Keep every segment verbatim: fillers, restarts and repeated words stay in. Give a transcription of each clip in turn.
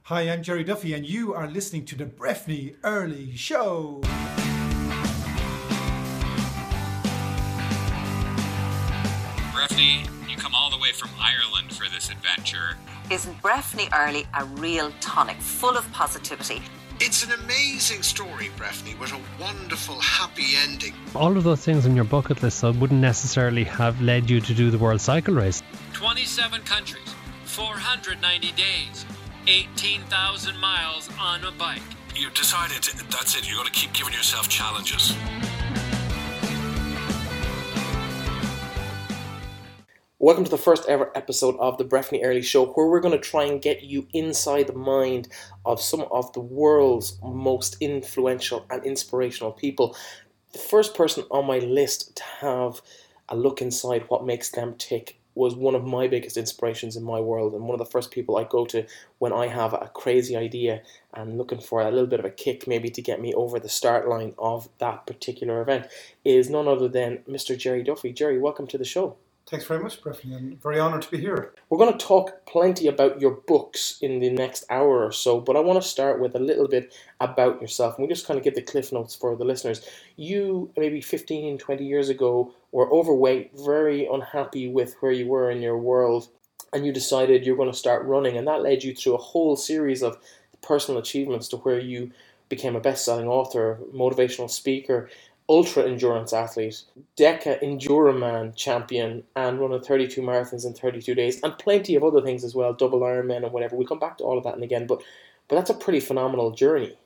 Hi, I'm Jerry Duffy, and you are listening to the Breffni Early Show. Breffni, you come all the way from Ireland for this adventure. Isn't Breffni Early a real tonic, full of positivity? It's an amazing story, Breffni, with a wonderful, happy ending. All of those things on your bucket list so wouldn't necessarily have led you to do the World Cycle Race. twenty-seven countries, four hundred ninety days, eighteen thousand miles on a bike. You've decided that's it, you're going to keep giving yourself challenges. Welcome to the first ever episode of the Breffni Early Show, where we're going to try and get you inside the mind of some of the world's most influential and inspirational people. The first person on my list to have a look inside what makes them tick was one of my biggest inspirations in my world, and one of the first people I go to when I have a crazy idea and looking for a little bit of a kick maybe to get me over the start line of that particular event is none other than Mister Jerry Duffy. Jerry, welcome to the show. Thanks very much, Breffni. I'm very honoured to be here. We're going to talk plenty about your books in the next hour or so, but I want to start with a little bit about yourself. And we just kind of give the cliff notes for the listeners. You, maybe fifteen, twenty years ago, were overweight, very unhappy with where you were in your world, and you decided you're going to start running, and that led you through a whole series of personal achievements to where you became a best-selling author, motivational speaker, ultra-endurance athlete, Deca Enduraman champion, and running thirty-two marathons in thirty-two days, and plenty of other things as well, double Ironman and whatever. We'll come back to all of that and again, but but that's a pretty phenomenal journey.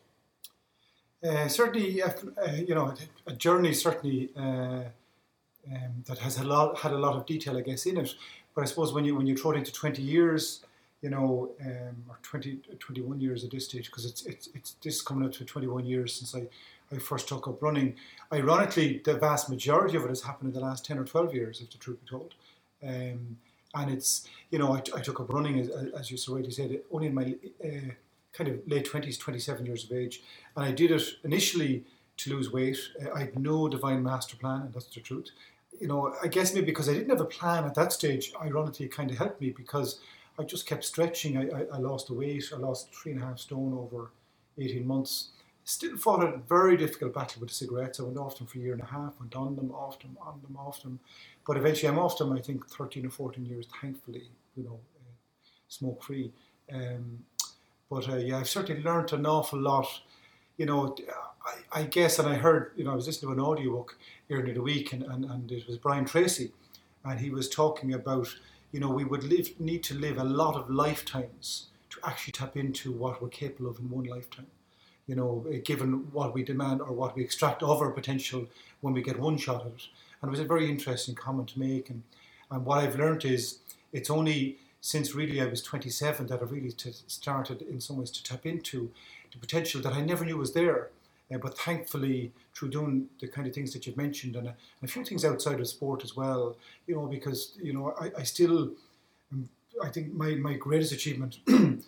Uh, certainly, uh, you know, a journey certainly uh, um, that has a lot had a lot of detail, I guess, in it. But I suppose when you when you throw it into twenty years, you know, um, or twenty, twenty-one years at this stage, because it's it's it's this coming up to twenty-one years since I. I first took up running. Ironically, the vast majority of it has happened in the last ten or twelve years, if the truth be told. Um, and it's, you know, I, I took up running, as, as you so rightly said, only in my uh, kind of late twenties, twenty-seven years of age. And I did it initially to lose weight. Uh, I had no divine master plan, and that's the truth. You know, I guess maybe because I didn't have a plan at that stage, ironically, it kind of helped me because I just kept stretching. I, I, I lost the weight. I lost three and a half stone over eighteen months. Still fought a very difficult battle with the cigarettes. I went off them for a year and a half, went on them, off them, on them, off them. But eventually I'm off them, I think, thirteen or fourteen years, thankfully, you know, uh, smoke-free. Um, but uh, yeah, I've certainly learned an awful lot. You know, I, I guess, and I heard, you know, I was listening to an audiobook earlier in the week, and, and, and it was Brian Tracy, and he was talking about, you know, we would live, need to live a lot of lifetimes to actually tap into what we're capable of in one lifetime. You know, given what we demand or what we extract of our potential when we get one shot at it. And it was a very interesting comment to make. And, and what I've learned is it's only since really I was twenty-seven that I really t- started in some ways to tap into the potential that I never knew was there. Uh, but thankfully, through doing the kind of things that you've mentioned and a, and a few things outside of sport as well, you know, because, you know, I, I still, um, I think my, my greatest achievement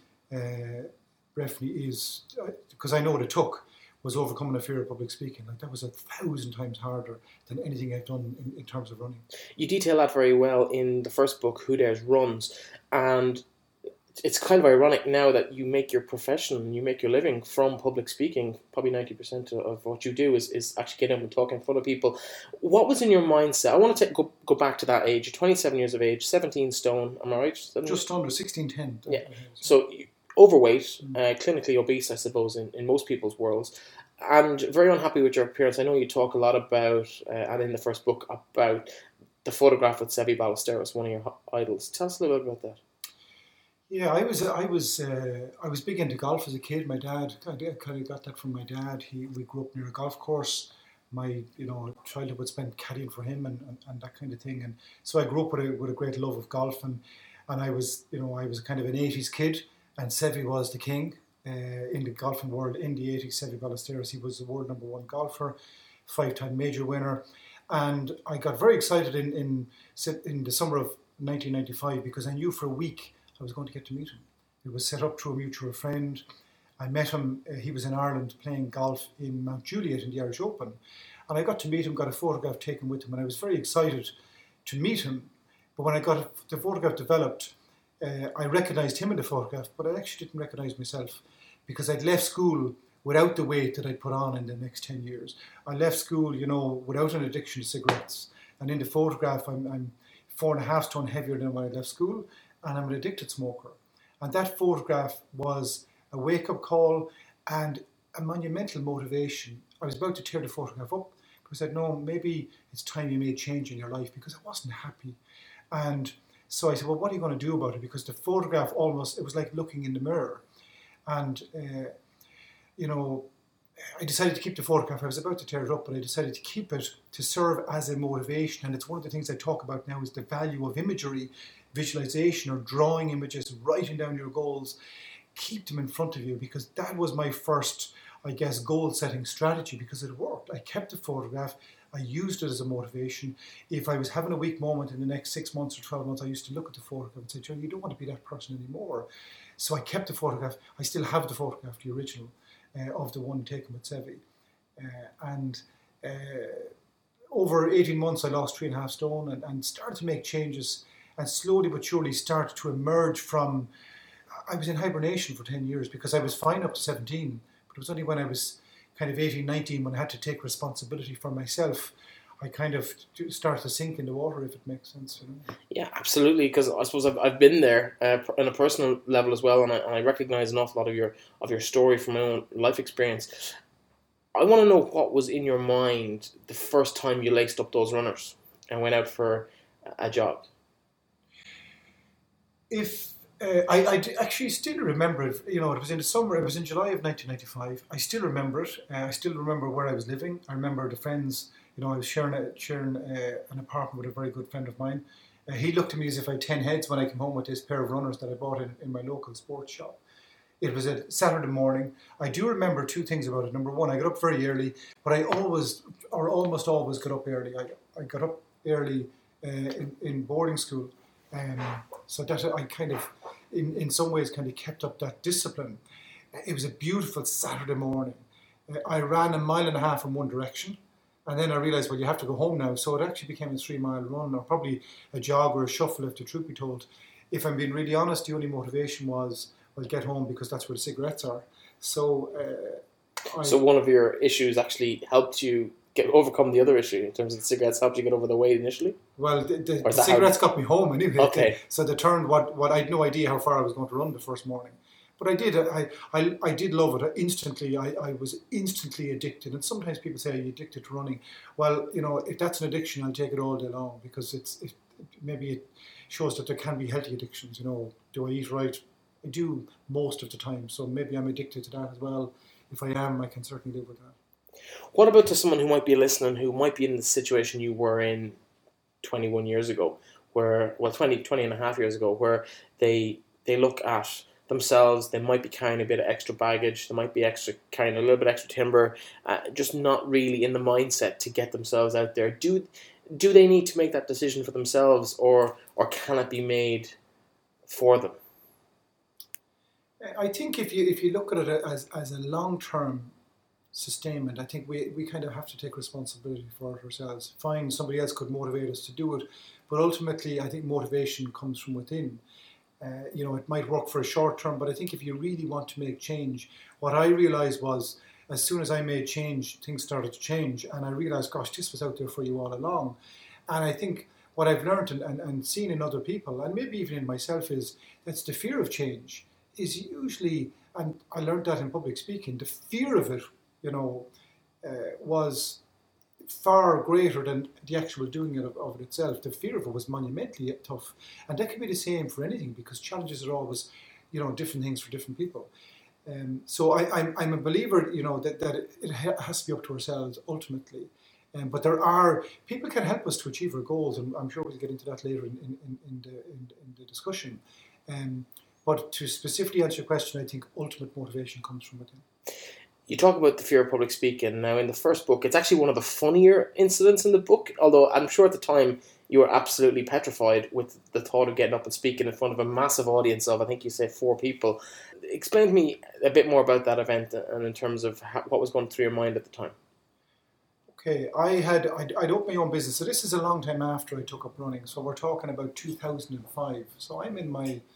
uh, Breffni is, because I know what it took, was overcoming a fear of public speaking. Like that was a thousand times harder than anything I've done in, in terms of running. You detail that very well in the first book, Who Dares Runs, and it's kind of ironic now that you make your profession and you make your living from public speaking. Probably ninety percent of what you do is, is actually getting up and talking in front of people. What was in your mindset? I want to take, go go back to that age. You're twenty-seven years of age, seventeen stone, am I right? Just under, sixteen ten. Yeah, so overweight, uh, clinically obese, I suppose, in, in most people's worlds, and very unhappy with your appearance. I know you talk a lot about, uh, and in the first book, about the photograph with Seve Ballesteros, one of your idols. Tell us a little bit about that. Yeah, I was I was uh, I was big into golf as a kid. My dad, I kind of got that from my dad. He we grew up near a golf course. My you know childhood would spend caddying for him and, and, and that kind of thing. And so I grew up with a with a great love of golf. And and I was you know I was kind of an eighties kid. And Seve was the king uh, in the golfing world in the eighties. Seve Ballesteros, he was the world number one golfer, five-time major winner. And I got very excited in, in in the summer of nineteen ninety-five because I knew for a week I was going to get to meet him. It was set up through a mutual friend. I met him, uh, he was in Ireland playing golf in Mount Juliet in the Irish Open. And I got to meet him, got a photograph taken with him, and I was very excited to meet him. But when I got the photograph developed, uh, I recognised him in the photograph, but I actually didn't recognise myself because I'd left school without the weight that I'd put on in the next ten years. I left school, you know, without an addiction to cigarettes. And in the photograph, I'm, I'm four and a half stone heavier than when I left school, and I'm an addicted smoker. And that photograph was a wake-up call and a monumental motivation. I was about to tear the photograph up because I said, no, maybe it's time you made change in your life because I wasn't happy. And so I said, well, what are you going to do about it? Because the photograph almost, it was like looking in the mirror. And, uh, you know, I decided to keep the photograph. I was about to tear it up, but I decided to keep it to serve as a motivation. And it's one of the things I talk about now is the value of imagery, visualization or drawing images, writing down your goals. Keep them in front of you because that was my first, I guess, goal-setting strategy because it worked. I kept the photograph. I used it as a motivation. If I was having a weak moment in the next six months or twelve months, I used to look at the photograph and say, Joe, you don't want to be that person anymore. So I kept the photograph. I still have the photograph, the original, uh, of the one taken with Sevi. Uh, and uh, over eighteen months, I lost three and a half stone and, and started to make changes and slowly but surely started to emerge from, I was in hibernation for ten years because I was fine up to seventeen, but it was only when I was kind of eighteen, nineteen, when I had to take responsibility for myself, I kind of started to sink in the water, if it makes sense. You know? Yeah, absolutely. Because I suppose I've, I've been there uh, on a personal level as well, and I, and I recognise an awful lot of your of your story from my own life experience. I want to know what was in your mind the first time you laced up those runners and went out for a jog. If Uh, I, I actually still remember it. You know, it was in the summer. It was in July of nineteen ninety-five. I still remember it. Uh, I still remember where I was living. I remember the friends. You know, I was sharing a, sharing uh, an apartment with a very good friend of mine. Uh, he looked at me as if I had ten heads when I came home with this pair of runners that I bought in, in my local sports shop. It was a Saturday morning. I do remember two things about it. Number one, I got up very early, but I always, or almost always, got up early. I, I got up early uh, in, in boarding school. Um, so that I kind of, in, in some ways, kind of kept up that discipline. It was a beautiful Saturday morning. Uh, I ran a mile and a half in one direction, and then I realised, well, you have to go home now. So it actually became a three-mile run, or probably a jog or a shuffle, if the truth be told. If I'm being really honest, the only motivation was, well, get home because that's where the cigarettes are. So, uh, I, so one of your issues actually helped you get overcome the other issue in terms of the cigarettes, helped you get over the weight initially? Well, the, the, the cigarettes how... got me home anyway. Okay. So they turned what, what I had no idea how far I was going to run the first morning. But I did. I, I, I did love it. I instantly, I, I was instantly addicted. And sometimes people say, are you addicted to running? Well, you know, if that's an addiction, I'll take it all day long because it's it, maybe it shows that there can be healthy addictions. You know, do I eat right? I do most of the time. So maybe I'm addicted to that as well. If I am, I can certainly live with that. What about to someone who might be listening, who might be in the situation you were in twenty-one years ago, where, well, twenty, twenty and a half years ago, where they they look at themselves, they might be carrying a bit of extra baggage, they might be extra carrying a little bit extra timber, uh, just not really in the mindset to get themselves out there. Do do they need to make that decision for themselves, or or can it be made for them? I think if you if you look at it as as a long term sustainment, I think we, we kind of have to take responsibility for it ourselves. Fine, somebody else could motivate us to do it, but ultimately I think motivation comes from within. Uh, you know, it might work for a short term, but I think if you really want to make change, what I realised was as soon as I made change, things started to change, and I realised, gosh, this was out there for you all along. And I think what I've learned and, and, and seen in other people, and maybe even in myself, is that's the fear of change is usually, and I learned that in public speaking, the fear of it, you know, uh, was far greater than the actual doing it of, of it itself. The fear of it was monumentally tough. And that can be the same for anything because challenges are always, you know, different things for different people. Um, so I, I'm, I'm a believer, you know, that, that it has to be up to ourselves ultimately. Um, but there are, people can help us to achieve our goals, and I'm sure we'll get into that later in, in, in, the, in, in the discussion. Um, but to specifically answer your question, I think ultimate motivation comes from within. You talk about the fear of public speaking. Now, in the first book, it's actually one of the funnier incidents in the book, although I'm sure at the time you were absolutely petrified with the thought of getting up and speaking in front of a massive audience of, I think you said, four people. Explain to me a bit more about that event and in terms of how, what was going through your mind at the time. Okay, I had, I'd, I'd opened my own business, so this is a long time after I took up running, so we're talking about two thousand five. So I'm in my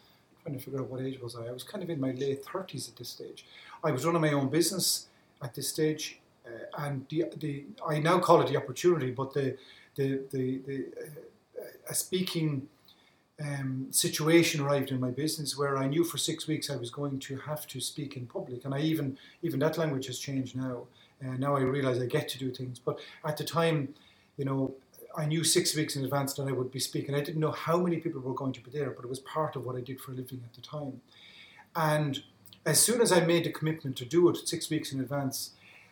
trying to figure out what age was I. I was kind of in my late thirties at this stage. I was running my own business at this stage, uh, and the the I now call it the opportunity, but the the the, the uh, a speaking um, situation arrived in my business where I knew for six weeks I was going to have to speak in public, and I even even that language has changed now. And uh, now I realize I get to do things, but at the time, you know, I knew six weeks in advance that I would be speaking. I didn't know how many people were going to be there, but it was part of what I did for a living at the time. And as soon as I made the commitment to do it six weeks in advance,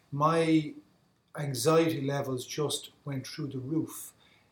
my anxiety levels just went through the roof.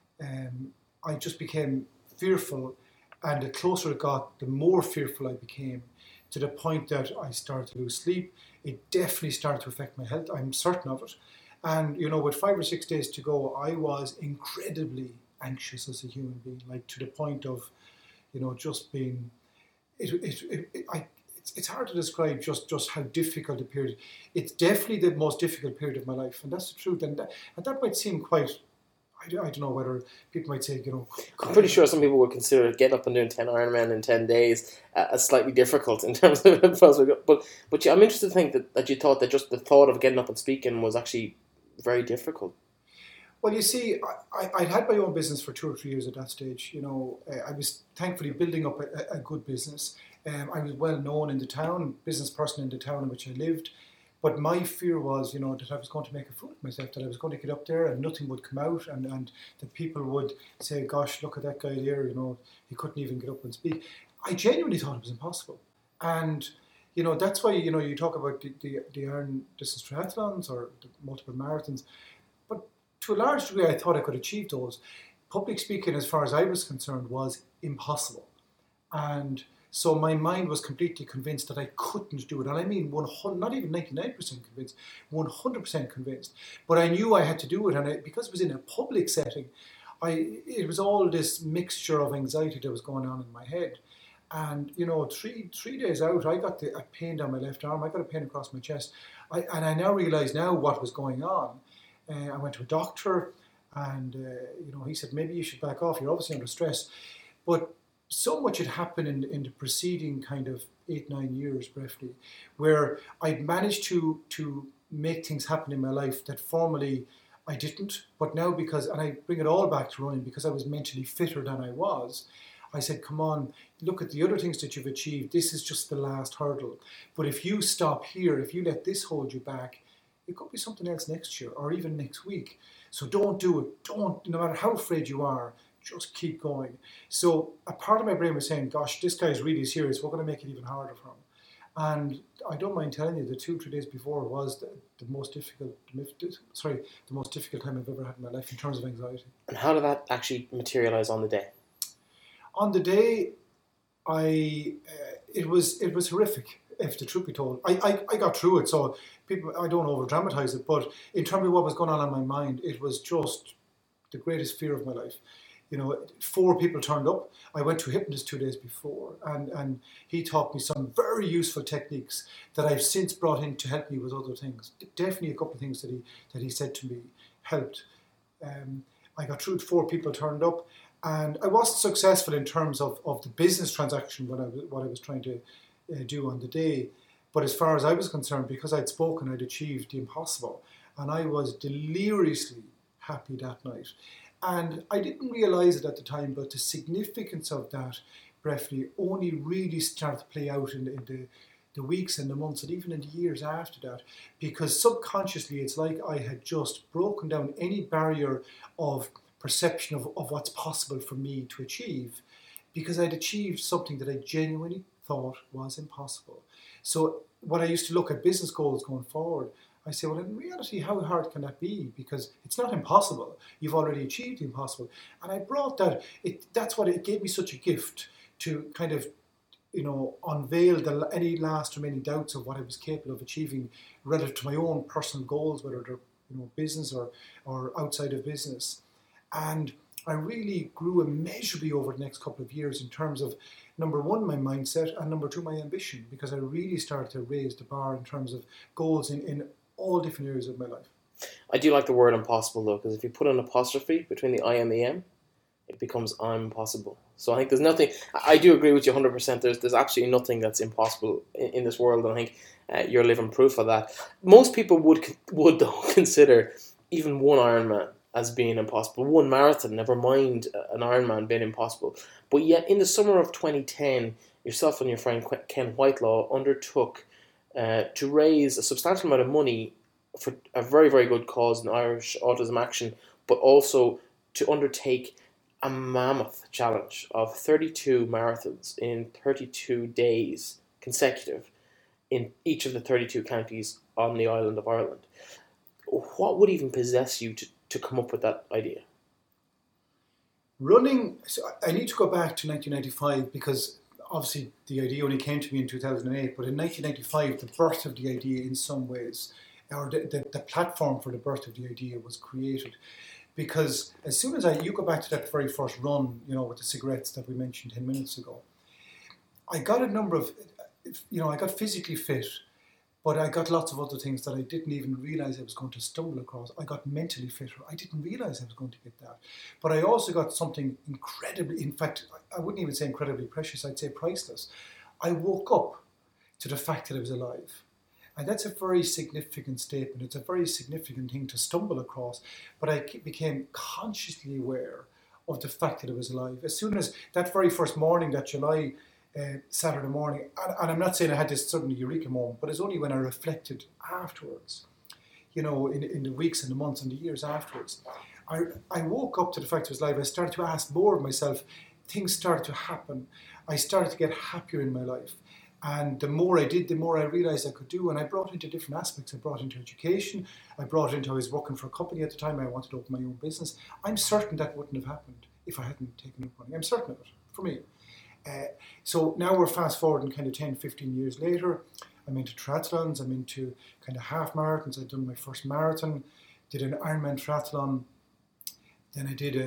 Um, I just became fearful, and the closer it got, the more fearful I became, to the point that I started to lose sleep. It definitely started to affect my health. I'm certain of it. And, you know, with five or six days to go, I was incredibly anxious as a human being, like to the point of, you know, just being, it, it, it, it, I, it's, it's hard to describe just, just how difficult the period. It's definitely the most difficult period of my life, and that's the truth. And that, and that might seem quite, I, I don't know whether people might say, you know. I'm pretty sure some people would consider getting up and doing ten Ironman in ten days uh, as slightly difficult in terms of it. But, but yeah, I'm interested to think that, that you thought that just the thought of getting up and speaking was actually very difficult. Well, you see, I, I'd had my own business for two or three years at that stage. You know, uh, I was thankfully building up a, a good business. Um, I was well known in the town, business person in the town in which I lived. But my fear was, you know, that I was going to make a fool of myself, that I was going to get up there and nothing would come out, and, and that people would say, gosh, look at that guy there, you know, he couldn't even get up and speak. I genuinely thought it was impossible. And you know, that's why, you know, you talk about the, the, the Iron distance triathlons or the multiple marathons. But to a large degree, I thought I could achieve those. Public speaking, as far as I was concerned, was impossible. And so my mind was completely convinced that I couldn't do it. And I mean, one hundred, not even ninety-nine percent convinced, one hundred percent convinced. But I knew I had to do it. And I, because it was in a public setting, I it was all this mixture of anxiety that was going on in my head. And, you know, three three days out, I got the, a pain down my left arm. I got a pain across my chest. I, and I now realise now what was going on. Uh, I went to a doctor, and, uh, you know, he said, maybe you should back off. You're obviously under stress. But so much had happened in, in the preceding kind of eight, nine years, briefly, where I'd managed to to make things happen in my life that formerly I didn't. But now because, and I bring it all back to running, because I was mentally fitter than I was, I said, come on, look at the other things that you've achieved. This is just the last hurdle. But if you stop here, if you let this hold you back, it could be something else next year or even next week. So don't do it. Don't, no matter how afraid you are, just keep going. So a part of my brain was saying, gosh, this guy's really serious. We're going to make it even harder for him. And I don't mind telling you, the two, three days before was the, the most difficult, sorry, the most difficult time I've ever had in my life in terms of anxiety. And how did that actually materialize on the day? On the day, I uh, it was it was horrific, if the truth be told. I, I, I got through it, so people, I don't over dramatize it, but in terms of what was going on in my mind, it was just the greatest fear of my life. You know, four people turned up. I went to a hypnotist two days before, and, and he taught me some very useful techniques that I've since brought in to help me with other things. Definitely a couple of things that he that he said to me helped. Um, I got through it, four people turned up. And I wasn't successful in terms of, of the business transaction, what I, what I was trying to uh, do on the day. But as far as I was concerned, because I'd spoken, I'd achieved the impossible. And I was deliriously happy that night. And I didn't realise it at the time, but the significance of that, briefly, only really started to play out in the, in the, the weeks and the months and even in the years after that. Because subconsciously, it's like I had just broken down any barrier of perception of, of what's possible for me to achieve, because I'd achieved something that I genuinely thought was impossible. So when I used to look at business goals going forward, I say, well, in reality, how hard can that be? Because it's not impossible. You've already achieved the impossible. And I brought that, it, that's what it gave me such a gift to kind of, you know, unveil the, any last remaining doubts of what I was capable of achieving relative to my own personal goals, whether they're, you know, business or, or outside of business. And I really grew immeasurably over the next couple of years in terms of, number one, my mindset, and number two, my ambition, because I really started to raise the bar in terms of goals in, in all different areas of my life. I do like the word impossible, though, because if you put an apostrophe between the I and the M, it becomes I'm possible. So I think there's nothing, I do agree with you one hundred percent, there's there's absolutely nothing that's impossible in, in this world, and I think uh, you're living proof of that. Most people would, would though, consider even one Ironman as being impossible, one marathon, never mind an Ironman being impossible. But yet in the summer of twenty ten, yourself and your friend Ken Whitelaw undertook uh, to raise a substantial amount of money for a very, very good cause in Irish Autism Action, but also to undertake a mammoth challenge of thirty-two marathons in thirty-two days consecutive in each of the thirty-two counties on the island of Ireland. What would even possess you to, to come up with that idea? Running, so I need to go back to nineteen ninety-five because obviously the idea only came to me in two thousand eight, but in nineteen ninety-five the birth of the idea in some ways, or the, the, the platform for the birth of the idea was created. Because as soon as I, you go back to that very first run, you know, with the cigarettes that we mentioned ten minutes ago, I got a number of, you know, I got physically fit, but I got lots of other things that I didn't even realize I was going to stumble across. I got mentally fitter. I didn't realize I was going to get that. But I also got something incredibly, in fact, I wouldn't even say incredibly precious, I'd say priceless. I woke up to the fact that I was alive. And that's a very significant statement. It's a very significant thing to stumble across. But I became consciously aware of the fact that I was alive. As soon as that very first morning, that July, uh, Saturday morning, and, and I'm not saying I had this sudden eureka moment, but it's only when I reflected afterwards, you know, in, in the weeks and the months and the years afterwards, I, I woke up to the fact that I was alive. I started to ask more of myself. Things started to happen. I started to get happier in my life. And the more I did, the more I realised I could do. And I brought into different aspects. I brought into education. I brought into, I was working for a company at the time. I wanted to open my own business. I'm certain that wouldn't have happened if I hadn't taken up running. I'm certain of it, for me. Uh, so now we're fast forwarding kind of ten, fifteen years later. I'm into triathlons. I'm into kind of half marathons. I've done my first marathon. Did an Ironman triathlon. Then I did a,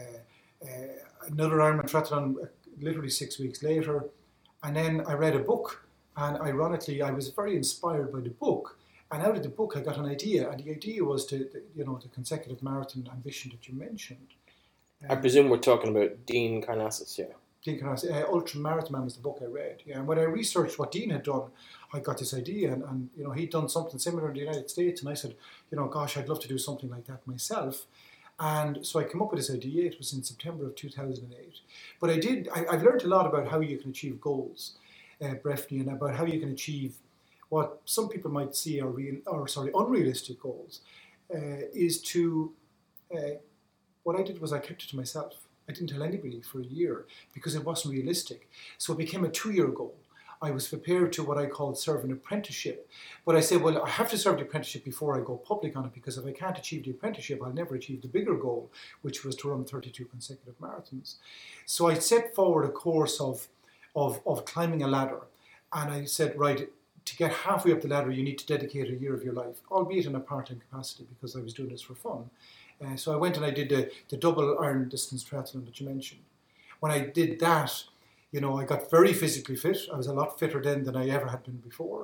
a, a, another Ironman triathlon literally six weeks later. And then I read a book, and ironically, I was very inspired by the book. And out of the book, I got an idea, and the idea was to, you know, the consecutive marathon ambition that you mentioned. Um, I presume we're talking about Dean Karnazes, yeah. Dean Karnazes, uh, Ultra Marathon was the book I read. Yeah, and when I researched what Dean had done, I got this idea, and, and you know, he'd done something similar in the United States, and I said, you know, gosh, I'd love to do something like that myself. And so I came up with this idea. It was in September of two thousand eight. But I did, I, I've learned a lot about how you can achieve goals, uh, Breffney, and about how you can achieve what some people might see are real, or sorry, unrealistic goals, uh, is to, uh, what I did was I kept it to myself. I didn't tell anybody for a year because it wasn't realistic. So it became a two-year goal. I was prepared to what I called serve an apprenticeship. But I said, well, I have to serve the apprenticeship before I go public on it, because if I can't achieve the apprenticeship, I'll never achieve the bigger goal, which was to run thirty-two consecutive marathons. So I set forward a course of, of, of climbing a ladder. And I said, right, to get halfway up the ladder, you need to dedicate a year of your life, albeit in a part-time capacity, because I was doing this for fun. Uh, so I went and I did the, the double Iron distance triathlon that you mentioned. When I did that, you know, I got very physically fit. I was a lot fitter then than I ever had been before.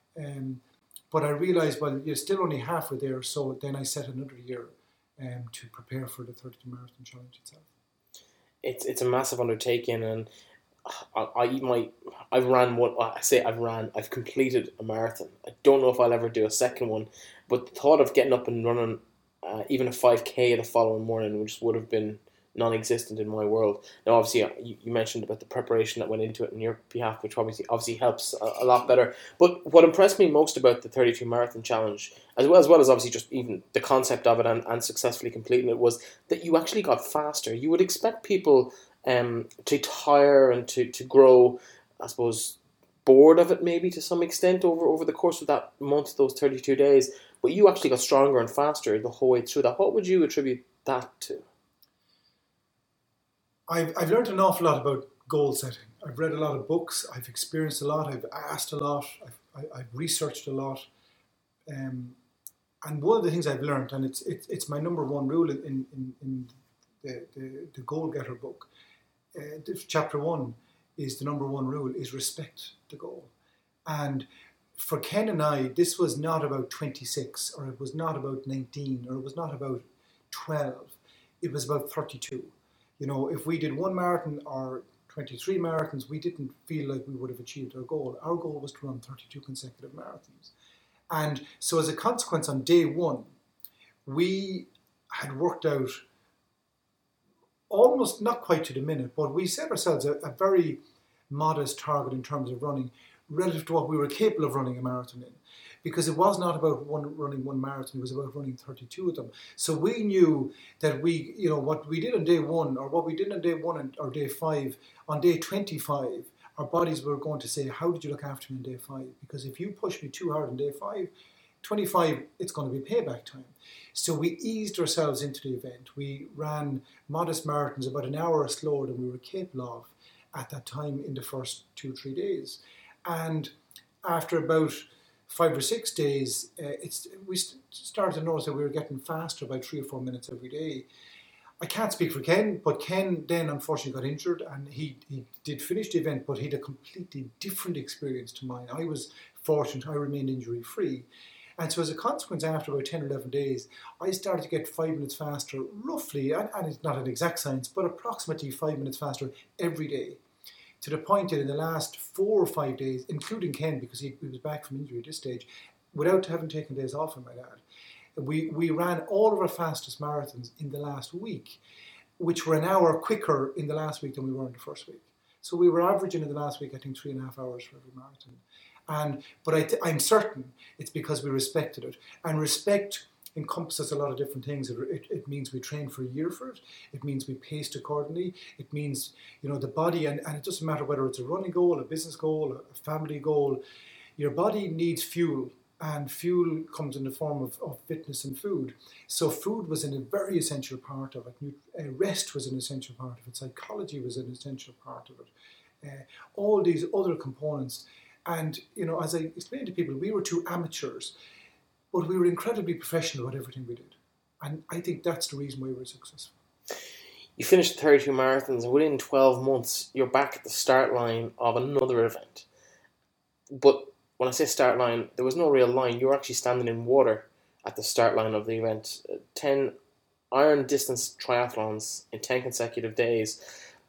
Um, but I realised, well, you're still only halfway there. So then I set another year um, to prepare for the thirty-two marathon challenge itself. It's it's a massive undertaking, and I, I might I've ran one. I say I've ran. I've completed a marathon. I don't know if I'll ever do a second one, but the thought of getting up and running uh, even a five K the following morning, which would have been non-existent in my world. Now, obviously, you, you mentioned about the preparation that went into it on your behalf, which obviously obviously helps a, a lot better. But what impressed me most about the thirty-two marathon challenge, as well as well as obviously just even the concept of it and, and successfully completing it, was that you actually got faster. You would expect people um, to tire and to, to grow, I suppose, bored of it maybe to some extent over, over the course of that month, those thirty-two days. But you actually got stronger and faster the whole way through that. What would you attribute that to? I've, I've learned an awful lot about goal setting. I've read a lot of books. I've experienced a lot. I've asked a lot. I've, I, I've researched a lot. Um, and one of the things I've learned, and it's it's, it's my number one rule in, in, in the, the, the Goal Getter book, uh, chapter one is the number one rule, is respect the goal. And for Ken and I, this was not about twenty-six, or it was not about nineteen, or it was not about twelve. It was about thirty-two. You know, if we did one marathon or twenty-three marathons, we didn't feel like we would have achieved our goal. Our goal was to run thirty-two consecutive marathons. And so as a consequence, on day one, we had worked out almost, not quite to the minute, but we set ourselves a, a very modest target in terms of running relative to what we were capable of running a marathon in. Because it was not about one, running one marathon, it was about running thirty-two of them. So we knew that we, you know, what we did on day one, or what we did on day one and, or day five, on day twenty-five, our bodies were going to say, how did you look after me on day five? Because if you push me too hard on day five, twenty-five, it's going to be payback time. So we eased ourselves into the event. We ran modest marathons about an hour slower than we were capable of at that time in the first two, three days. And after about five or six days, uh, it's we st- started to notice that we were getting faster by three or four minutes every day. I can't speak for Ken, but Ken then unfortunately got injured, and he, he did finish the event, but he had a completely different experience to mine. I was fortunate, I remained injury free. And so as a consequence, after about ten or eleven days, I started to get five minutes faster, roughly, and, and it's not an exact science, but approximately five minutes faster every day. To the point that in the last four or five days, including Ken, because he, he was back from injury at this stage, without having taken days off, I might add, we, we ran all of our fastest marathons in the last week, which were an hour quicker in the last week than we were in the first week. So we were averaging in the last week, I think, three and a half hours for every marathon. And but I th- I'm certain it's because we respected it. And respect encompasses a lot of different things. It, it, it means we train for a year for it. It means we paced accordingly. It means, you know, the body, and, and it doesn't matter whether it's a running goal, a business goal, a family goal, your body needs fuel, and fuel comes in the form of, of fitness and food. So food was a very essential part of it. Uh, rest was an essential part of it. Psychology was an essential part of it. Uh, all these other components. And, you know, as I explained to people, we were two amateurs, but we were incredibly professional about everything we did. And I think that's the reason why we were successful. You finished thirty-two marathons, and within twelve months, you're back at the start line of another event. But when I say start line, there was no real line. You were actually standing in water at the start line of the event. ten iron distance triathlons in ten consecutive days.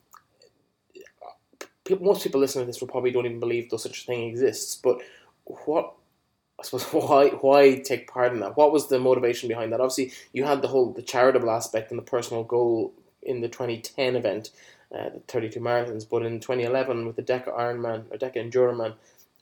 Most people listening to this will probably don't even believe though such a thing exists. But what, I suppose, why why take part in that? What was the motivation behind that? Obviously, you had the whole the charitable aspect and the personal goal in the twenty ten event, uh, the thirty-two marathons. But in twenty eleven with the DECA Ironman or DECA Enduroman,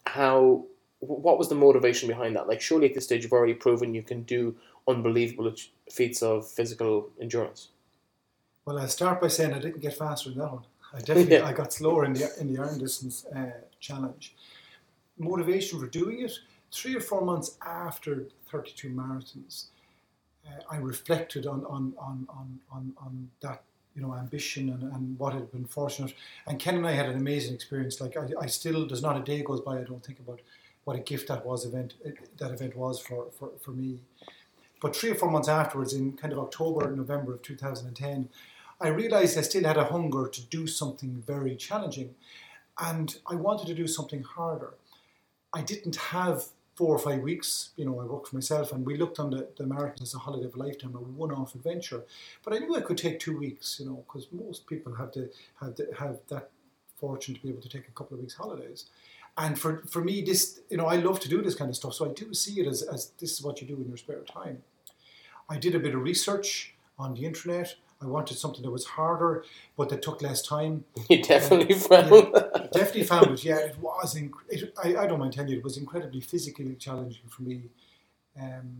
how what was the motivation behind that? Like, surely at this stage you've already proven you can do unbelievable feats of physical endurance. Well, I'll start by saying I didn't get faster in that one. I definitely yeah. I got slower in the in the iron distance uh, challenge. Motivation for doing it, three or four months after thirty-two marathons, uh, I reflected on on, on on on on that, you know, ambition and, and what had been fortunate. And Ken and I had an amazing experience. Like I, I still, there's not a day goes by I don't think about what a gift that was event that event was for, for, for me. But three or four months afterwards, in kind of October, November of two thousand ten, I realised I still had a hunger to do something very challenging, and I wanted to do something harder. I didn't have four or five weeks. You know, I worked for myself, and we looked on the, the marathon as a holiday of a lifetime, a one-off adventure. But I knew I could take two weeks, you know, because most people have to have to have that fortune to be able to take a couple of weeks holidays. And for, for me, this, you know, I love to do this kind of stuff, so I do see it as, as this is what you do in your spare time. I did a bit of research on the internet. I wanted something that was harder, but that took less time. You definitely uh, found yeah, that. Definitely found it, yeah. It was, inc- it, I, I don't mind telling you, it was incredibly physically challenging for me. Um,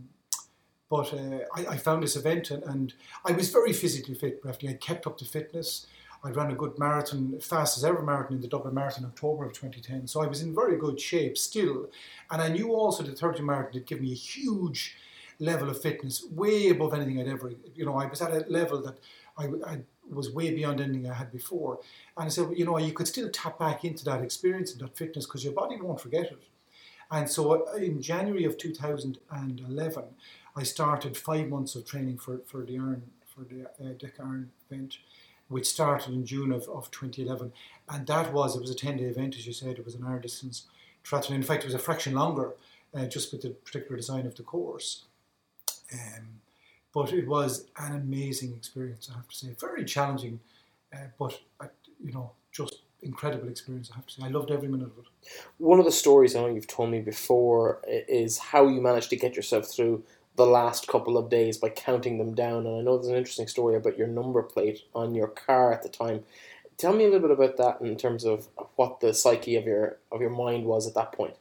but uh, I, I found this event, and, and I was very physically fit, Breffney. I kept up the fitness. I ran a good marathon, fastest ever marathon in the Dublin Marathon in October of twenty ten. So I was in very good shape still. And I knew also the thirty marathon did give me a huge level of fitness, way above anything I'd ever, you know, I was at a level that I, I was way beyond anything I had before. And I said, well, you know, you could still tap back into that experience and that fitness because your body won't forget it. And so in January of two thousand eleven, I started five months of training for, for the Iron, for the uh, DECA Iron event, which started in June of, of twenty eleven. And that was, it was a ten-day event, as you said. It was an iron distance triathlon. In fact, it was a fraction longer, uh, just with the particular design of the course. Um, but it was an amazing experience, I have to say. Very challenging uh, but uh, you know, just incredible experience. I have to say, I loved every minute of it. One of the stories I know you've told me before is how you managed to get yourself through the last couple of days by counting them down. And I know there's an interesting story about your number plate on your car at the time. Tell me a little bit about that in terms of what the psyche of your of your mind was at that point.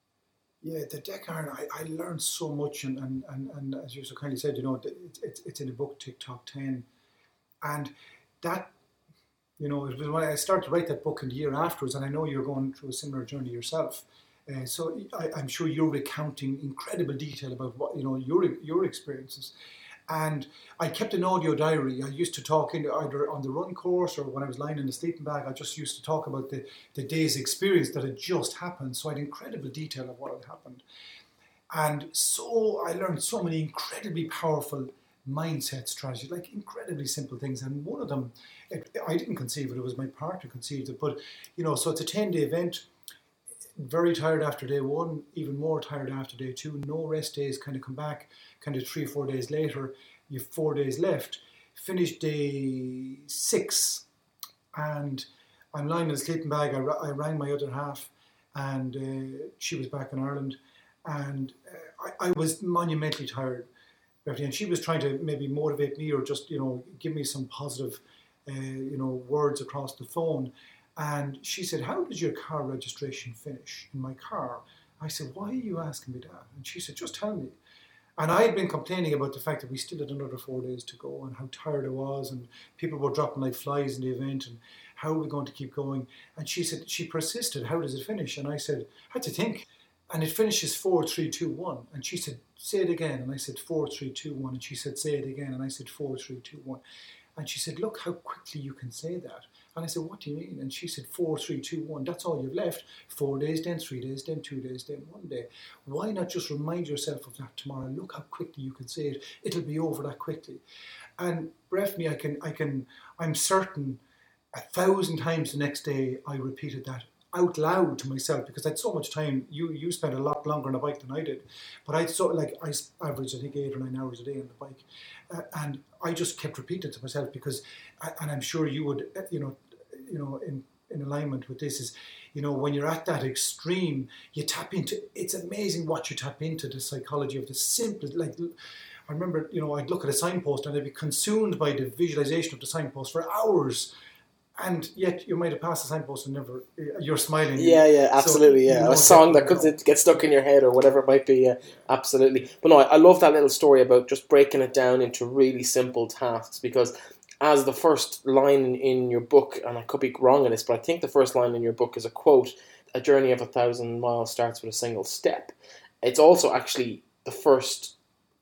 Yeah, the deck iron, I, I learned so much, and, and, and, and as you so kindly said, you know, it, it, it's in the book TikTok ten. And that, you know, it was when I started to write that book in the year afterwards, and I know you're going through a similar journey yourself. Uh, so I, I'm sure you're recounting incredible detail about what, you know, your your experiences. And I kept an audio diary. I used to talk in either on the run course or when I was lying in the sleeping bag. I just used to talk about the, the day's experience that had just happened. So I had incredible detail of what had happened. And so I learned so many incredibly powerful mindset strategies, like incredibly simple things. And one of them, it, I didn't conceive it. It was my partner conceived it. But, you know, so it's a ten-day event. Very tired after day one, even more tired after day two. No rest days, kind of come back, kind of three, four days later. You've four days left. Finished day six, and I'm lying in a sleeping bag. I, I rang my other half, and uh, she was back in Ireland, and uh, I, I was monumentally tired. And she was trying to maybe motivate me or just, you know, give me some positive, uh, you know, words across the phone. And she said, how did your car registration finish in my car? I said, why are you asking me that? And she said, just tell me. And I had been complaining about the fact that we still had another four days to go and how tired I was, and people were dropping like flies in the event, and how are we going to keep going? And she said, she persisted, how does it finish? And I said, I had to think. And it finishes four, three, two, one. And she said, say it again. And I said, four, three, two, one. And she said, say it again. And I said, four, three, two, one. And she said, look how quickly you can say that. And I said, what do you mean? And she said, four, three, two, one. That's all you've left. Four days, then three days, then two days, then one day. Why not just remind yourself of that tomorrow? Look how quickly you can say it. It'll be over that quickly. And Breffney, I can, I can, I'm certain a thousand times the next day I repeated that out loud to myself, because I had so much time. You you spent a lot longer on a bike than I did, but I so like I averaged I think eight or nine hours a day on the bike, uh, and I just kept repeating it to myself because, and I'm sure you would, you know, you know, in in alignment with this is, you know, when you're at that extreme, you tap into. It's amazing what you tap into, the psychology of the simplest. Like I remember, you know, I'd look at a signpost and I'd be consumed by the visualization of the signpost for hours. And yet you might have passed the signpost and never, you're smiling. Yeah, yeah, absolutely, so, yeah. You know, a song that could get stuck in your head or whatever it might be, yeah, absolutely. But no, I love that little story about just breaking it down into really simple tasks, because as the first line in your book, and I could be wrong in this, but I think the first line in your book is a quote, a journey of a thousand miles starts with a single step. It's also actually the first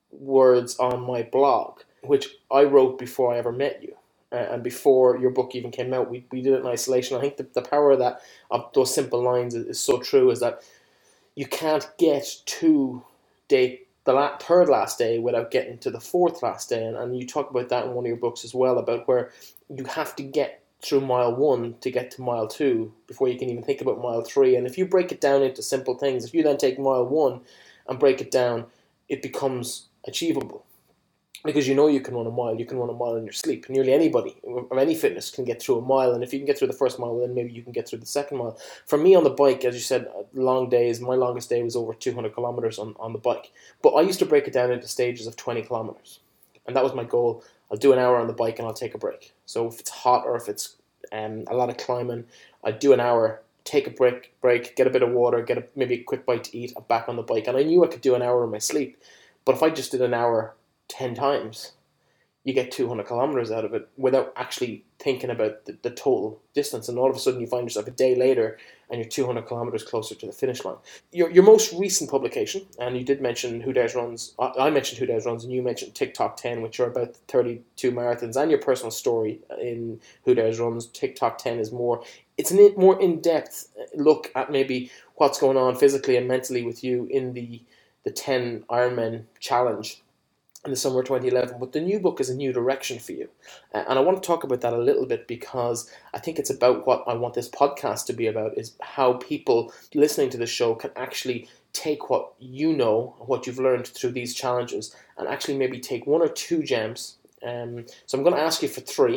words on my blog, which I wrote before I ever met you. Uh, and before your book even came out, we, we did it in isolation. I think the, the power of that, of those simple lines is, is so true, is that you can't get to day, the la- third last day without getting to the fourth last day. And, and you talk about that in one of your books as well, about where you have to get through mile one to get to mile two before you can even think about mile three. And if you break it down into simple things, if you then take mile one and break it down, it becomes achievable. Because you know you can run a mile, you can run a mile in your sleep. Nearly anybody of any fitness can get through a mile, and if you can get through the first mile, then maybe you can get through the second mile. For me on the bike, as you said, long days, my longest day was over two hundred kilometers on, on the bike. But I used to break it down into stages of twenty kilometers. And that was my goal. I'll do an hour on the bike and I'll take a break. So if it's hot or if it's um, a lot of climbing, I'd do an hour, take a break, break, get a bit of water, get a, maybe a quick bite to eat, I'm back on the bike. And I knew I could do an hour in my sleep. But if I just did an hour ten times, you get two hundred kilometers out of it without actually thinking about the, the total distance. And all of a sudden you find yourself a day later and you're two hundred kilometers closer to the finish line. Your your most recent publication, and you did mention Who Dares Runs, I mentioned Who Dares Runs, and you mentioned TikTok ten, which are about thirty-two marathons, and your personal story in Who Dares Runs. TikTok ten is more, it's a more in-depth look at maybe what's going on physically and mentally with you in the, the ten Ironman challenge in the summer of twenty eleven, but the new book is a new direction for you. Uh, and I want to talk about that a little bit, because I think it's about what I want this podcast to be about, is how people listening to the show can actually take what you know, what you've learned through these challenges, and actually maybe take one or two gems. Um, so I'm going to ask you for three,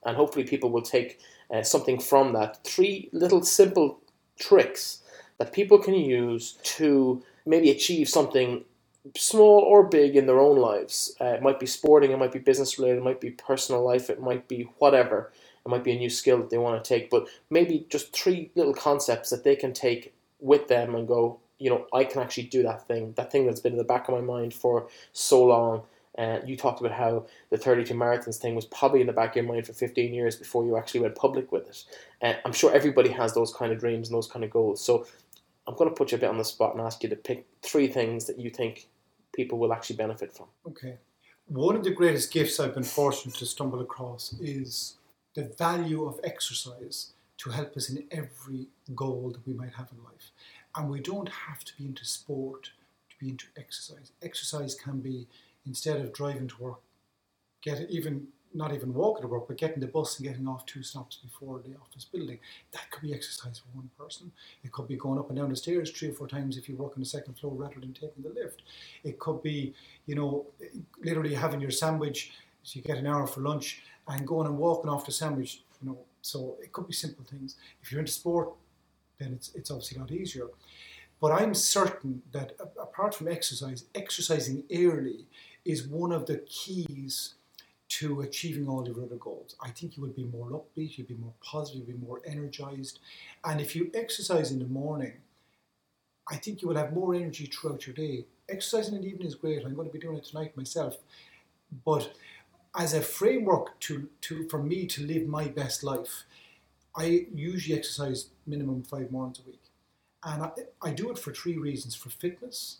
and hopefully people will take uh, something from that. Three little simple tricks that people can use to maybe achieve something small or big in their own lives. Uh, it might be sporting, it might be business related, it might be personal life, it might be whatever. It might be a new skill that they want to take, but maybe just three little concepts that they can take with them and go, you know, I can actually do that thing, that thing that's been in the back of my mind for so long. Uh, you talked about how the thirty-two marathons thing was probably in the back of your mind for fifteen years before you actually went public with it. Uh, I'm sure everybody has those kind of dreams and those kind of goals. So I'm going to put you a bit on the spot and ask you to pick three things that you think people will actually benefit from. Okay. One of the greatest gifts I've been fortunate to stumble across is the value of exercise to help us in every goal that we might have in life. And we don't have to be into sport to be into exercise. Exercise can be, instead of driving to work, get even not even walking to work, but getting the bus and getting off two stops before the office building. That could be exercise for one person. It could be going up and down the stairs three or four times if you work on the second floor rather than taking the lift. It could be, you know, literally having your sandwich, so you get an hour for lunch, and going and walking off the sandwich, you know. So it could be simple things. If you're into sport, then it's it's obviously a lot easier. But I'm certain that apart from exercise, exercising early is one of the keys to achieving all your other goals. I think you will be more upbeat, you'll be more positive, you'll be more energized. And if you exercise in the morning, I think you will have more energy throughout your day. Exercising in the evening is great. I'm going to be doing it tonight myself. But as a framework to, to for me to live my best life, I usually exercise minimum five mornings a week. And I, I do it for three reasons: for fitness,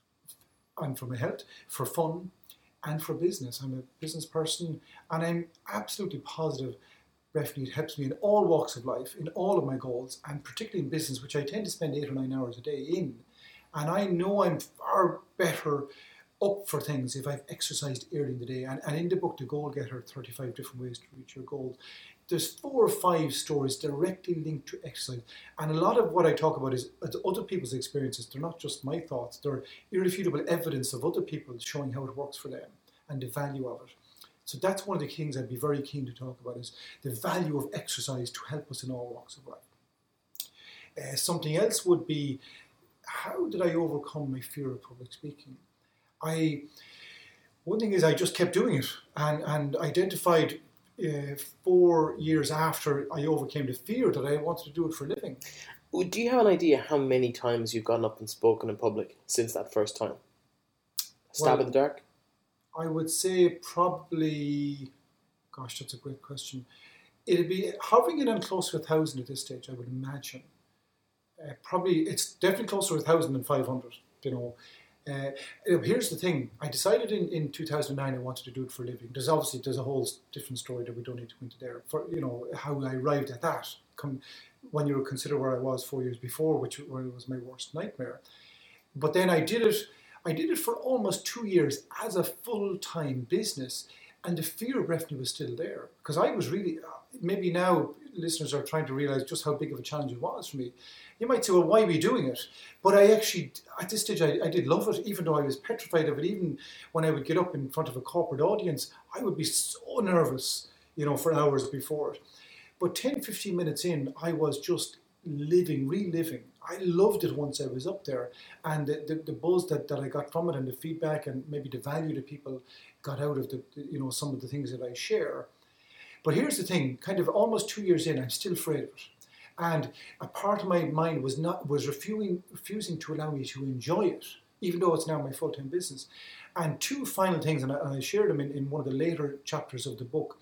and for my health, for fun, and for business. I'm a business person, and I'm absolutely positive, Breffney, it helps me in all walks of life, in all of my goals, and particularly in business, which I tend to spend eight or nine hours a day in. And I know I'm far better up for things if I've exercised early in the day. And, and in the book, The Goal Getter, thirty-five Different Ways to Reach Your Goals, there's four or five stories directly linked to exercise. And a lot of what I talk about is other people's experiences. They're not just my thoughts. They're irrefutable evidence of other people showing how it works for them and the value of it. So that's one of the things I'd be very keen to talk about, is the value of exercise to help us in all walks of life. Uh, something else would be, how did I overcome my fear of public speaking? I, one thing is I just kept doing it, and, and identified uh, four years after I overcame the fear that I wanted to do it for a living. Do you have an idea how many times you've gotten up and spoken in public since that first time? Stab Well, in the dark? I would say probably, gosh, that's a great question. It'd be hovering in on close to a thousand at this stage, I would imagine. Uh, probably, it's definitely closer to a thousand than five hundred, you know. Uh, here's the thing. I decided in, in two thousand nine I wanted to do it for a living. There's obviously, there's a whole different story that we don't need to go into there. For, you know, how I arrived at that, come, when you consider where I was four years before, which where it was my worst nightmare. But then I did it, I did it for almost two years as a full-time business, and the fear of Breffney was still there. Because I was really, maybe now listeners are trying to realise just how big of a challenge it was for me. You might say, well, why are we doing it? But I actually, at this stage, I, I did love it, even though I was petrified of it. Even when I would get up in front of a corporate audience, I would be so nervous, you know, for hours before it. But ten, fifteen minutes in, I was just living, reliving. I loved it once I was up there. And the, the, the buzz that, that I got from it, and the feedback, and maybe the value that people got out of the, you know, some of the things that I share. But here's the thing, kind of almost two years in, I'm still afraid of it. And a part of my mind was not was refusing refusing to allow me to enjoy it, even though it's now my full-time business. And two final things, and I, and I shared them in, in one of the later chapters of the book.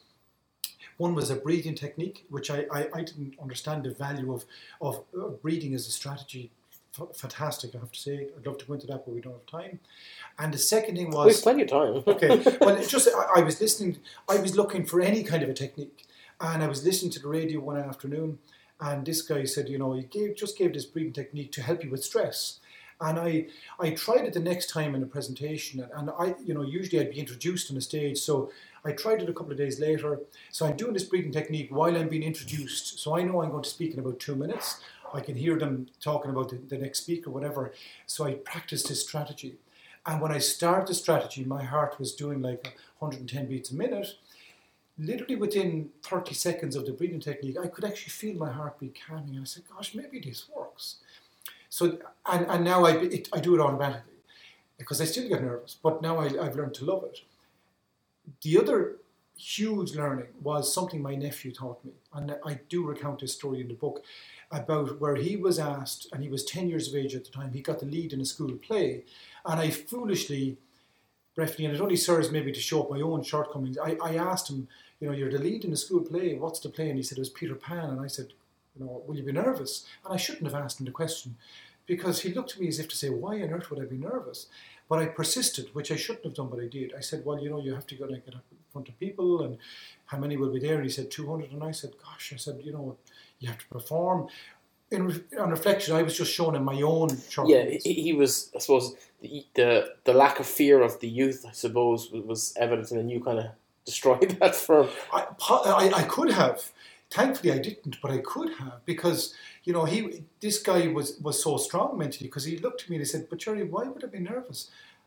One was a breathing technique, which I, I, I didn't understand the value of, of uh, breathing as a strategy. F- fantastic, I have to say. I'd love to go into that, but we don't have time. And the second thing was... We have plenty of time. Okay, well, it's just I, I was listening, I was looking for any kind of a technique. And I was listening to the radio one afternoon, and this guy said, you know, he gave, just gave this breathing technique to help you with stress. And I, I tried it the next time in a presentation, and, and I, you know, usually I'd be introduced on a stage, so I tried it a couple of days later. So I'm doing this breathing technique while I'm being introduced. So I know I'm going to speak in about two minutes. I can hear them talking about the, the next speaker, whatever. So I practiced this strategy. And when I started the strategy, my heart was doing like one hundred ten beats a minute. literally within thirty seconds of the breathing technique, I could actually feel my heartbeat calming. And I said, gosh, maybe this works. So, and, and now I, it, I do it automatically because I still get nervous, but now I, I've learned to love it. The other huge learning was something my nephew taught me. And I do recount this story in the book about where he was asked, and he was ten years of age at the time, he got the lead in a school play. And I foolishly, Breffney, and it only serves maybe to show up my own shortcomings, I, I asked him, you know, you're the lead in a school play, what's the play? And he said, it was Peter Pan. And I said, you know, will you be nervous? And I shouldn't have asked him the question because he looked at me as if to say, why on earth would I be nervous? But I persisted, which I shouldn't have done, but I did. I said, well, you know, you have to go and get up in front of people and how many will be there? And he said, two hundred. And I said, gosh, I said, you know, you have to perform. In re- on reflection, I was just showing him my own shortcomings. Yeah, he, he was, I suppose, the, the the lack of fear of the youth, I suppose, was evident, and then you kind of destroyed that for him. I, I, I could have. Thankfully, I didn't, but I could have because, you know, he this guy was, was so strong mentally because he looked at me and he said, but Jerry, why would I be nervous?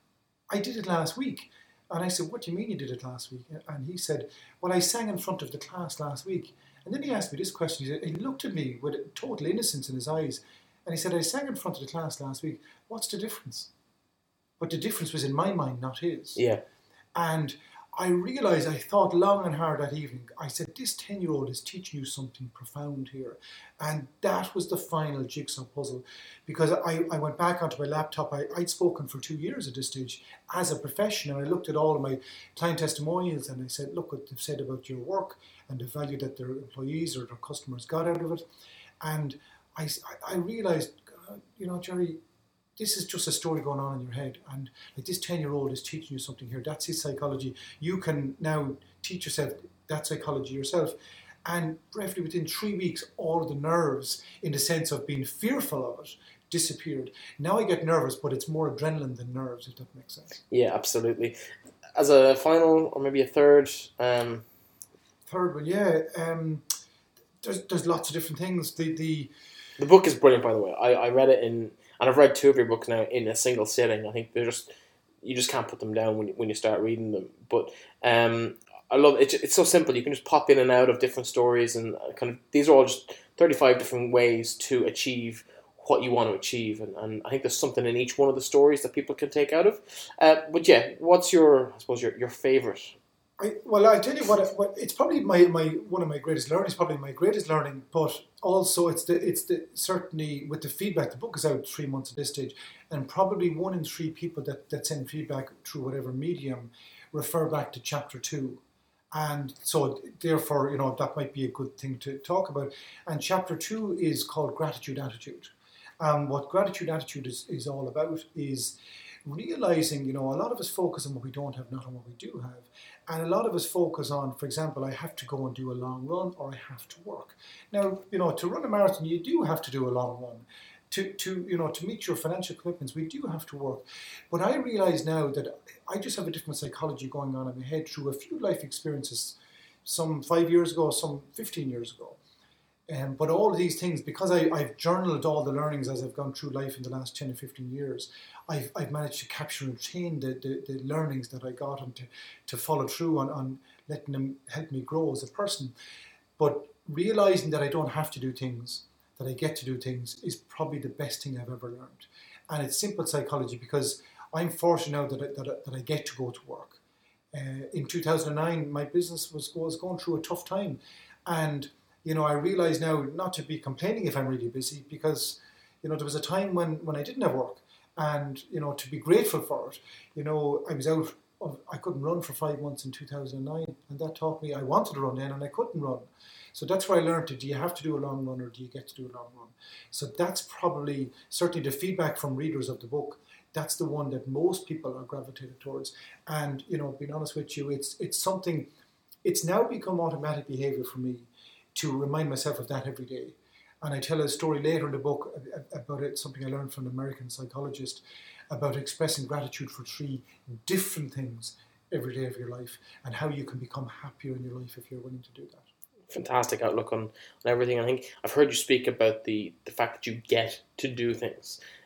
I did it last week. And I said, what do you mean you did it last week? And he said, well, I sang in front of the class last week. And then he asked me this question. He, said, he looked at me with total innocence in his eyes. And he said, I sang in front of the class last week. What's the difference? But the difference was in my mind, not his. Yeah. And I realised, I thought long and hard that evening. I said, this ten-year-old is teaching you something profound here. And that was the final jigsaw puzzle. Because I, I went back onto my laptop. I, I'd spoken for two years at this stage as a professional. And I looked at all of my client testimonials and I said, look what they've said about your work and the value that their employees or their customers got out of it. And I, I realised, you know, Jerry, this is just a story going on in your head. And like this ten-year-old is teaching you something here. That's his psychology. You can now teach yourself that psychology yourself. And briefly, within three weeks, all the nerves, in the sense of being fearful of it, disappeared. Now I get nervous, but it's more adrenaline than nerves, if that makes sense. Yeah, absolutely. As a final, or maybe a third... Um... Third one, yeah. Um, there's there's lots of different things. The the the book is brilliant, by the way. I, I read it in... And I've read two of your books now in a single sitting. I think they're just, you just can't put them down when you, when you start reading them. But um, I love it. It's so simple. You can just pop in and out of different stories, and kind of these are all just thirty-five different ways to achieve what you want to achieve. And, and I think there's something in each one of the stories that people can take out of. Uh, but yeah, what's your, I suppose, your, your favourite? I, well, I tell you what, what, it's probably my, my one of my greatest learnings, probably my greatest learning, but also it's the it's the certainly with the feedback. The book is out three months at this stage, and probably one in three people that, that send feedback through whatever medium refer back to chapter two. And so therefore, you know, that might be a good thing to talk about. And chapter two is called Gratitude Attitude. Um, what Gratitude Attitude is, is all about is realizing, you know, a lot of us focus on what we don't have, not on what we do have. And a lot of us focus on, for example, I have to go and do a long run or I have to work. Now, you know, to run a marathon, you do have to do a long run. To, to you know, to meet your financial commitments, we do have to work. But I realize now that I just have a different psychology going on in my head through a few life experiences, some five years ago, some fifteen years ago. Um, but all of these things, because I, I've journaled all the learnings as I've gone through life in the last ten or fifteen years, I've, I've managed to capture and retain the, the, the learnings that I got and to, to follow through on, on letting them help me grow as a person. But realizing that I don't have to do things, that I get to do things, is probably the best thing I've ever learned. And it's simple psychology because I'm fortunate now that I, that I, that I get to go to work. Uh, in two thousand nine, my business was, was going through a tough time. And you know, I realise now not to be complaining if I'm really busy because, you know, there was a time when, when I didn't have work and, you know, to be grateful for it. You know, I was out, of, I couldn't run for five months in two thousand nine and that taught me I wanted to run then and I couldn't run. So that's where I learned it. Do you have to do a long run or do you get to do a long run? So that's probably, certainly the feedback from readers of the book, that's the one that most people are gravitated towards. And, you know, being honest with you, it's it's something, it's now become automatic behaviour for me to remind myself of that every day. And I tell a story later in the book about it, something I learned from an American psychologist, about expressing gratitude for three different things every day of your life and how you can become happier in your life if you're willing to do that. Fantastic outlook on, on everything. I think I've heard you speak about the, the fact that you get to do things.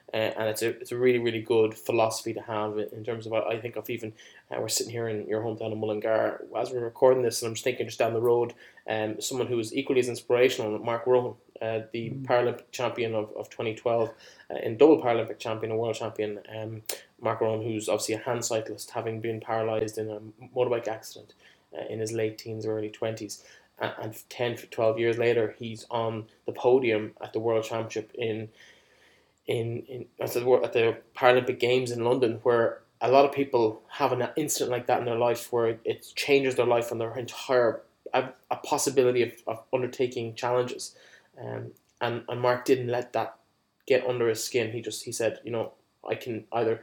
uh, and it's a it's a really really good philosophy to have in terms of I think of even uh, we're sitting here in your hometown of Mullingar as we're recording this, and I'm just thinking just down the road, um, someone who is equally as inspirational, Mark Rowan, uh, the mm. Paralympic champion of, of twenty twelve, uh, in double Paralympic champion and world champion. Um, Mark Rowan, who's obviously a hand cyclist, having been paralysed in a motorbike accident uh, in his late teens or early twenties. And, and ten, twelve years later, he's on the podium at the World Championship in in, in at, the, at the Paralympic Games in London, where a lot of people have an incident like that in their life where it changes their life and their entire a, a possibility of, of undertaking challenges. Um, and, and Mark didn't let that get under his skin. He just he said, you know, I can either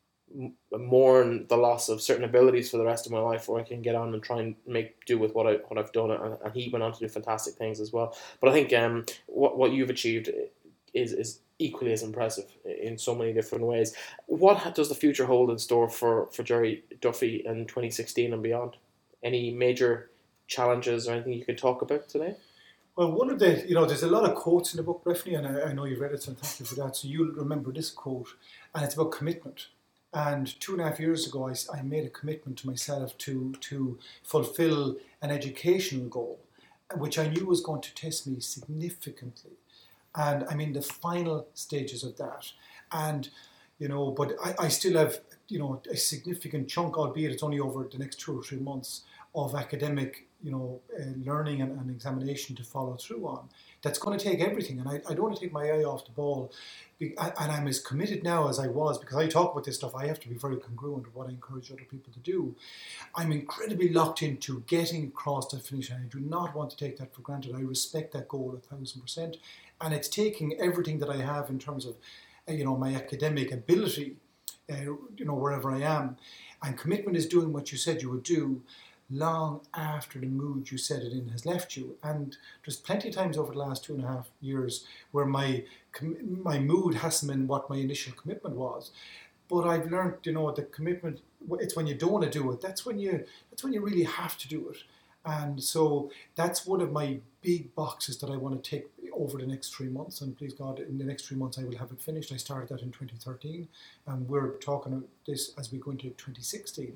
mourn the loss of certain abilities for the rest of my life, or I can get on and try and make do with what I what I've done. And, and he went on to do fantastic things as well. But I think um what what you've achieved is is equally as impressive in so many different ways. What does the future hold in store for for Gerry Duffy in twenty sixteen and beyond? Any major challenges or anything you can talk about today? Well, one of the, you know, there's a lot of quotes in the book, Breffney, and I, I know you've read it, so thank you for that. So you'll remember this quote, and it's about commitment. And two and a half years ago, I, I made a commitment to myself to to fulfill an educational goal, which I knew was going to test me significantly. And I'm in the final stages of that. And, you know, but I, I still have, you know, a significant chunk, albeit it's only over the next two or three months, of academic, you know, uh, learning and, and examination to follow through on. That's going to take everything. And I, I don't want to take my eye off the ball. And I'm as committed now as I was, because I talk about this stuff, I have to be very congruent with what I encourage other people to do. I'm incredibly locked into getting across the finish line. I do not want to take that for granted. I respect that goal a thousand percent. And it's taking everything that I have in terms of, you know, my academic ability, uh, you know, wherever I am. And commitment is doing what you said you would do long after the mood you set it in has left you. And there's plenty of times over the last two and a half years where my my mood hasn't been what my initial commitment was. But I've learned, you know, the commitment, it's when you don't want to do it, that's when you that's when you really have to do it. And so that's one of my big boxes that I want to take over the next three months. And please God, in the next three months I will have it finished. I started that in twenty thirteen, and we're talking about this as we go into twenty sixteen.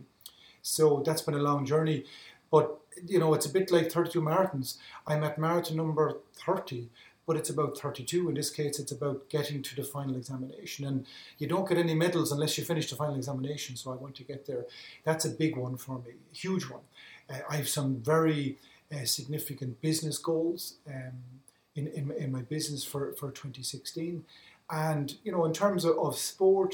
So that's been a long journey. But, you know, it's a bit like thirty-two marathons. I'm at marathon number thirty, but it's about thirty-two. In this case, it's about getting to the final examination. And you don't get any medals unless you finish the final examination. So I want to get there. That's a big one for me, a huge one. Uh, I have some very uh, significant business goals um, in, in, in my business for, for twenty sixteen. And, you know, in terms of, of sport,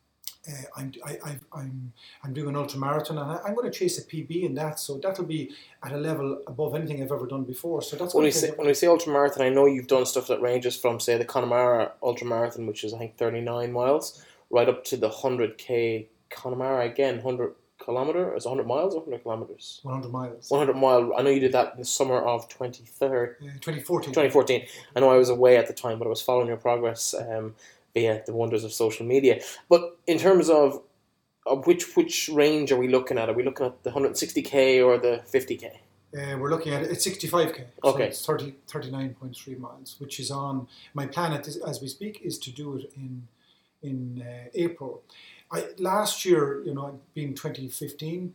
Uh, I'm I, I, I'm I'm doing an ultra marathon, and I, I'm going to chase a P B in that, so that'll be at a level above anything I've ever done before. So that's when we say when we say ultra marathon, I know you've done stuff that ranges from, say, the Connemara ultra marathon, which is I think thirty-nine miles, right up to the one hundred k Connemara again, one hundred kilometer. Is it one hundred miles or one hundred kilometers? one hundred miles. one hundred mile. I know you did that in the summer of twenty thirteen. Uh, twenty fourteen. twenty fourteen. I know I was away at the time, but I was following your progress. Um, via the wonders of social media. But in terms of, of which which range are we looking at? Are we looking at the one hundred sixty k or the fifty k? Uh, we're looking at it, it's sixty-five k. So okay. It's thirty, thirty-nine point three miles, which is on, my plan at this, as we speak is to do it in in uh, April. I, last year, you know, being twenty fifteen,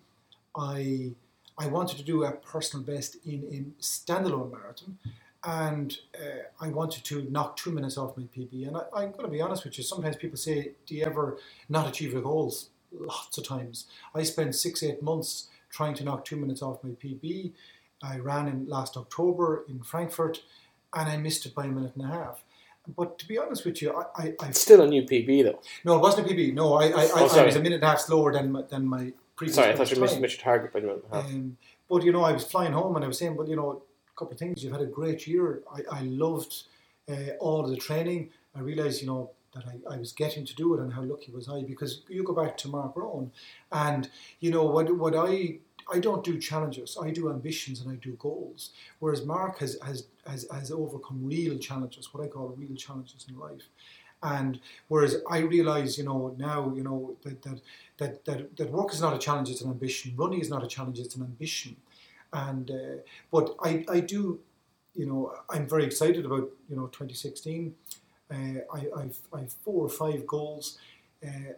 I I wanted to do a personal best in a standalone marathon. And uh, I wanted to knock two minutes off my P B. And I, I'm going to be honest with you, sometimes people say, do you ever not achieve your goals? Lots of times. I spent six, eight months trying to knock two minutes off my P B. I ran in last October in Frankfurt, and I missed it by a minute and a half. But to be honest with you, I... I it's still a new P B, though. No, it wasn't a P B. No, I I, oh, I, I was a minute and a half slower than my, than my previous Sorry, I thought you time. missed your target by a minute and a half. Um, but, you know, I was flying home, and I was saying, well, you know, couple of things. You've had a great year. I, I loved uh, all of the training. I realised, you know, that I, I was getting to do it, and how lucky was I, because you go back to Mark Rowan, and, you know, what what I I don't do challenges. I do ambitions and I do goals. Whereas Mark has has has, has overcome real challenges, what I call real challenges in life. And whereas I realise, you know, now, you know, that that, that that that work is not a challenge, it's an ambition. Running is not a challenge, it's an ambition. And uh, but I, I do, you know, I'm very excited about, you know, twenty sixteen. Uh, I, I've, I've four or five goals. Uh,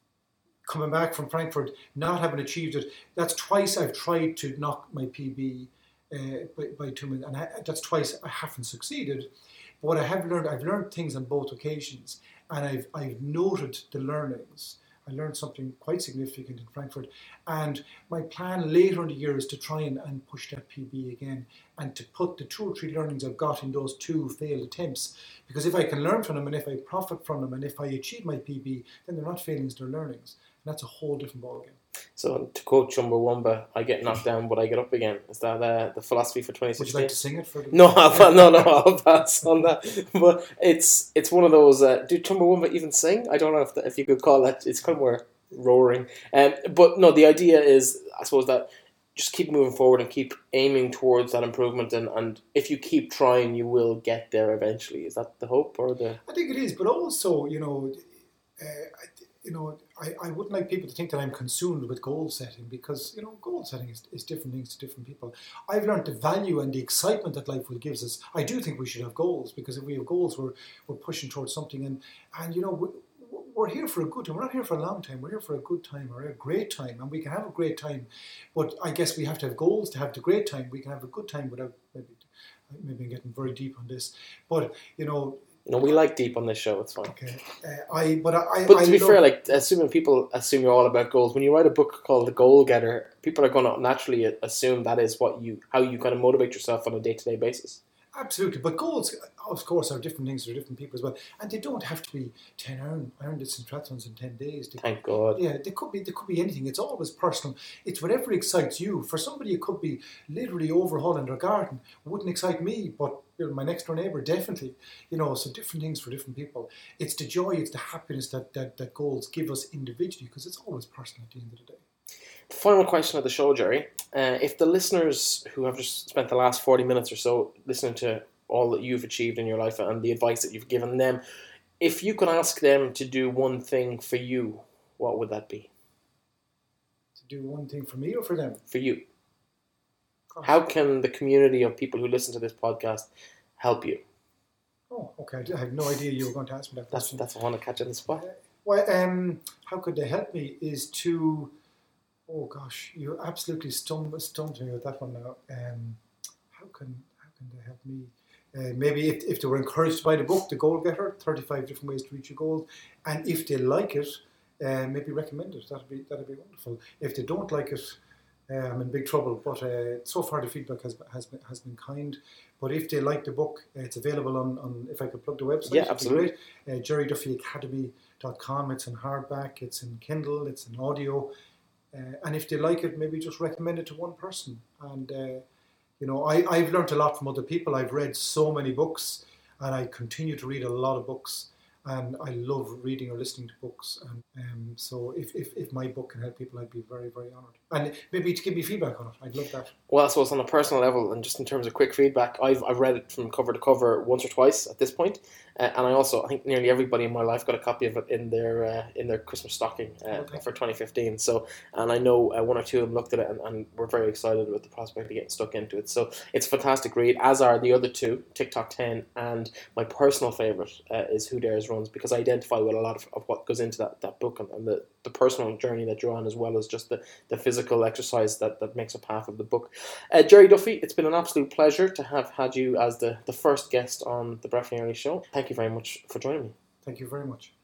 coming back from Frankfurt, not having achieved it, that's twice I've tried to knock my P B uh, by, by two minutes, and I, that's twice I haven't succeeded. But what I have learned, I've learned things on both occasions, and I've I've noted the learnings. I learned something quite significant in Frankfurt, and my plan later in the year is to try and, and push that P B again, and to put the two or three learnings I've got in those two failed attempts, because if I can learn from them, and if I profit from them, and if I achieve my P B, then they're not failings, they're learnings, and that's a whole different ballgame. So to quote Chumbawamba, I get knocked down, but I get up again. Is that uh, the philosophy for twenty sixteen? Would you like to sing it for the... No, I'll, no, no, I'll pass on that. But it's it's one of those. Uh, do Chumbawamba even sing? I don't know if the, if you could call that. It's kind of more roaring. Um, but no, the idea is, I suppose, that just keep moving forward and keep aiming towards that improvement. And, and if you keep trying, you will get there eventually. Is that the hope or the? I think it is, but also, you know, uh, I, you know, I, I wouldn't like people to think that I'm consumed with goal setting, because, you know, goal setting is, is different things to different people. I've learned the value and the excitement that life will gives us. I do think we should have goals, because if we have goals, we're we're pushing towards something, and and you know, we, we're here for a good time. We're not here for a long time. We're here for a good time or a great time, and we can have a great time. But I guess we have to have goals to have the great time. We can have a good time without maybe maybe I'm getting very deep on this, but you know. No, we like deep on this show. It's fine. Okay, uh, I but I. But I to be love, fair, like assuming people assume you're all about goals. When you write a book called The Goal Getter, people are going to naturally assume that is what you, how you kind of motivate yourself on a day to day basis. Absolutely, but goals, of course, are different things for different people as well, and they don't have to be ten iron iron distance triathlons in ten days. They Thank God. Yeah, they could be. They could be anything. It's always personal. It's whatever excites you. For somebody, it could be literally overhauling their garden. Wouldn't excite me, but you know, my next door neighbour definitely. You know, so different things for different people. It's the joy, it's the happiness that that, that goals give us individually, because it's always personal at the end of the day. Final question of the show, Jerry. Uh, if the listeners who have just spent the last forty minutes or so listening to all that you've achieved in your life and the advice that you've given them, if you could ask them to do one thing for you, what would that be? To do one thing for me or for them? For you. Gosh. How can the community of people who listen to this podcast help you? Oh, okay. I had no idea you were going to ask me that That's question. that's what I want to catch on the spot. Well, um, how could they help me is to... Oh gosh, you absolutely stumped, stumped me with that one now. Um, how can how can they help me? Uh, maybe if, if they were encouraged by the book, The Goal Getter, thirty-five different ways to reach your goals, and if they like it, uh, maybe recommend it. That'd be that'd be wonderful. If they don't like it, uh, I'm in big trouble. But uh, so far the feedback has has been has been kind. But if they like the book, uh, it's available on, on if I could plug the website. Yeah, absolutely. Uh, jerry duffy academy dot com. It's in hardback. It's in Kindle. It's in audio. Uh, and if they like it, maybe just recommend it to one person. And, uh, you know, I, I've learned a lot from other people. I've read so many books, and I continue to read a lot of books. And I love reading or listening to books. And um, so if, if, if my book can help people, I'd be very, very honoured. And maybe to give me feedback on it. I'd love that. Well, I suppose on a personal level, and just in terms of quick feedback, I've I've read it from cover to cover once or twice at this point. Uh, and I also, I think nearly everybody in my life got a copy of it in their uh, in their Christmas stocking uh, Okay. for twenty fifteen. So, and I know uh, one or two of them looked at it and, and were very excited with the prospect of getting stuck into it. So it's a fantastic read, as are the other two, TikTok ten, and my personal favourite uh, is Who Dares Runs, because I identify with a lot of, of what goes into that, that book and, and the, the personal journey that you're on, as well as just the, the physical exercise that, that makes up half of the book. Uh, Jerry Duffy, it's been an absolute pleasure to have had you as the, the first guest on the Breffney Early Show. Thank you very much for joining me. Thank you very much.